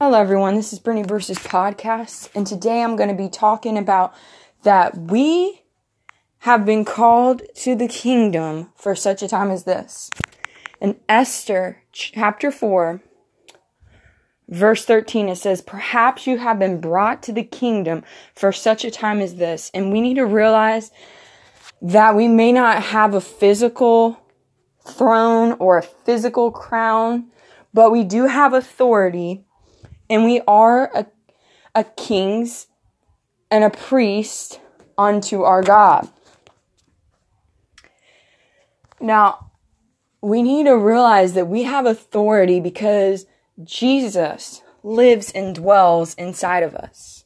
Hello everyone, this is Brittany Bruce's podcast, and today I'm going to be talking about that we have been called to the kingdom for such a time as this. In Esther chapter 4, verse 13, it says, "Perhaps you have been brought to the kingdom for such a time as this." And we need to realize that we may not have a physical throne or a physical crown, but we do have authority. And we are a kings and a priest unto our God. Now, we need to realize that we have authority because Jesus lives and dwells inside of us.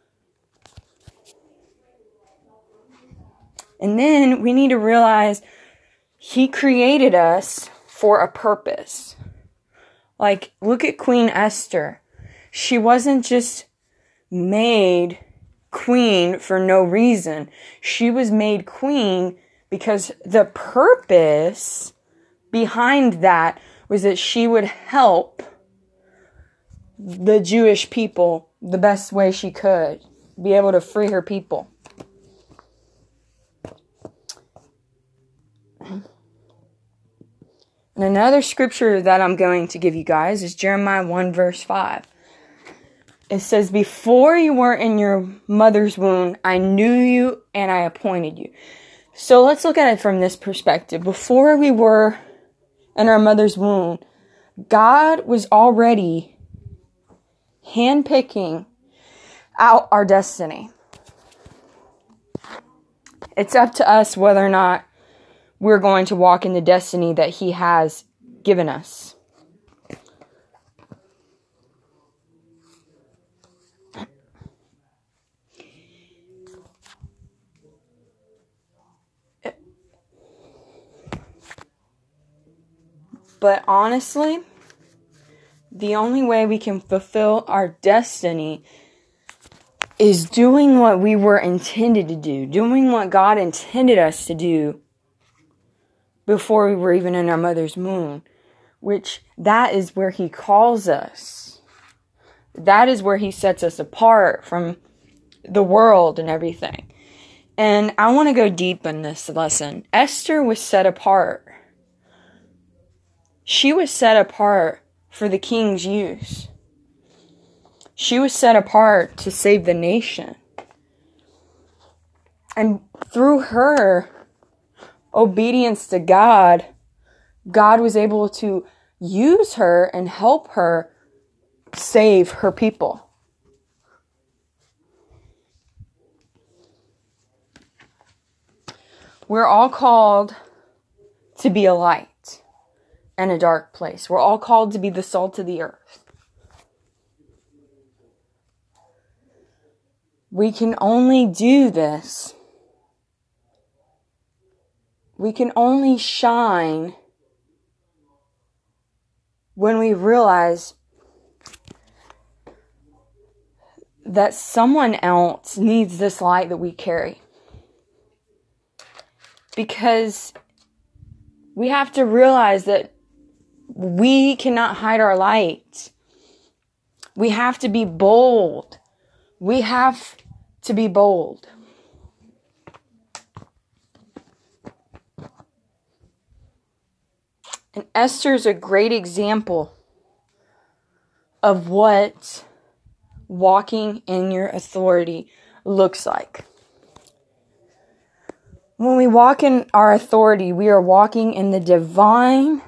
And then we need to realize He created us for a purpose. Like, look at Queen Esther. She wasn't just made queen for no reason. She was made queen because the purpose behind that was that she would help the Jewish people the best way she could, be able to free her people. And another scripture that I'm going to give you guys is Jeremiah 1 verse 5. It says, "Before you were in your mother's womb, I knew you and I appointed you." So let's look at it from this perspective. Before we were in our mother's womb, God was already handpicking out our destiny. It's up to us whether or not we're going to walk in the destiny that He has given us. But honestly, the only way we can fulfill our destiny is doing what we were intended to do, doing what God intended us to do before we were even in our mother's womb, which that is where He calls us. That is where He sets us apart from the world and everything. And I want to go deep in this lesson. Esther was set apart. She was set apart for the king's use. She was set apart to save the nation. And through her obedience to God, God was able to use her and help her save her people. We're all called to be a light in a dark place. We're all called to be the salt of the earth. We can only do this. We can only shine when we realize that someone else needs this light that we carry. Because we have to realize that we cannot hide our light. We have to be bold. We have to be bold. And Esther is a great example of what walking in your authority looks like. When we walk in our authority, we are walking in the divine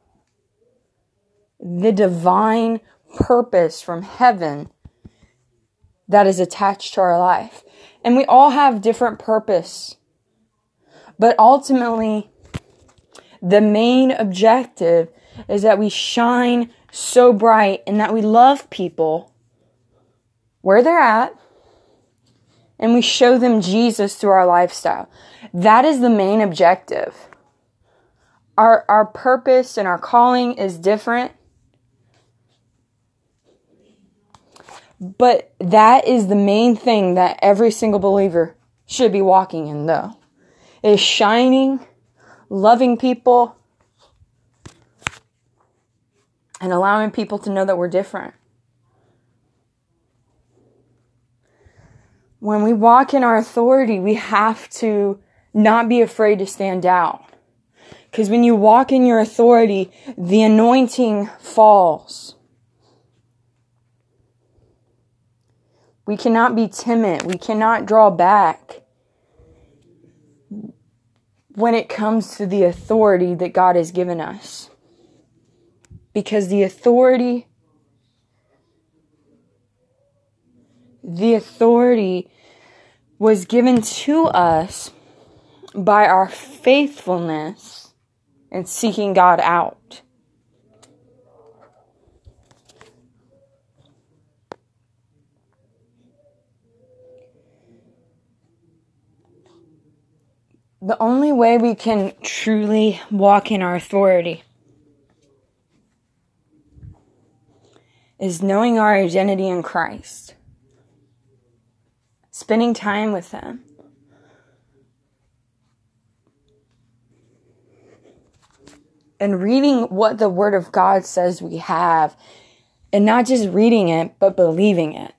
purpose from heaven that is attached to our life. And we all have different purpose. But ultimately, the main objective is that we shine so bright and that we love people where they're at, and we show them Jesus through our lifestyle. That is the main objective. Our purpose and our calling is different. But that is the main thing that every single believer should be walking in, though. Is shining, loving people, and allowing people to know that we're different. when we walk in our authority, we have to not be afraid to stand out. Because when you walk in your authority, the anointing falls. We cannot be timid. We cannot draw back when it comes to the authority that God has given us. Because the authority was given to us by our faithfulness in seeking God out. The only way we can truly walk in our authority is knowing our identity in Christ. Spending time with Him. And reading what the Word of God says we have. And not just reading it, but believing it.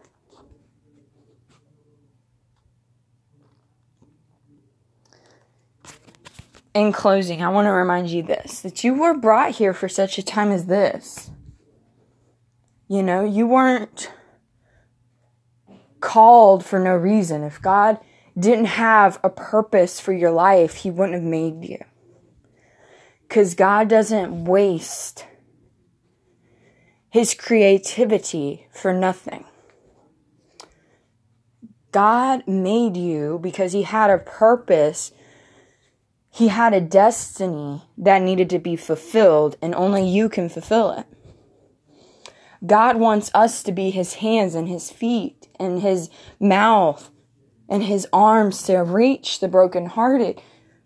In closing, I want to remind you this, that you were brought here for such a time as this. You know, you weren't called for no reason. If God didn't have a purpose for your life, He wouldn't have made you. Because God doesn't waste His creativity for nothing. God made you because He had a purpose. He had a destiny that needed to be fulfilled, and only you can fulfill it. God wants us to be His hands and His feet and His mouth and His arms to reach the brokenhearted.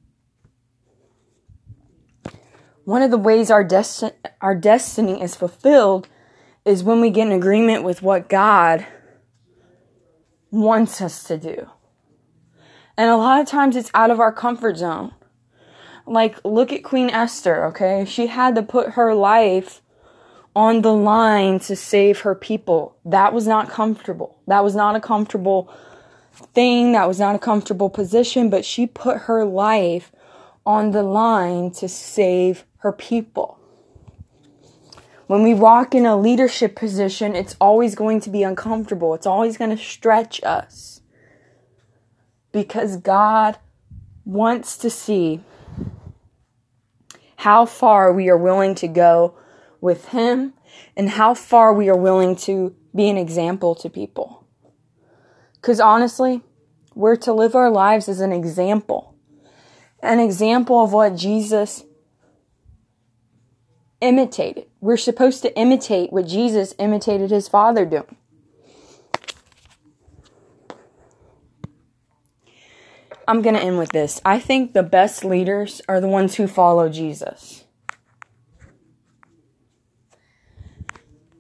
One of the ways our destiny is fulfilled is when we get in agreement with what God wants us to do. And a lot of times it's out of our comfort zone. Like, look at Queen Esther, okay? She had to put her life on the line to save her people. That was not comfortable. That was not a comfortable thing. That was not a comfortable position. But she put her life on the line to save her people. When we walk in a leadership position, it's always going to be uncomfortable. It's always going to stretch us. Because God wants to see how far we are willing to go with Him and how far we are willing to be an example to people. Because honestly, we're to live our lives as an example of what Jesus imitated. We're supposed to imitate what Jesus imitated His Father doing. I'm going to end with this. I think the best leaders are the ones who follow Jesus.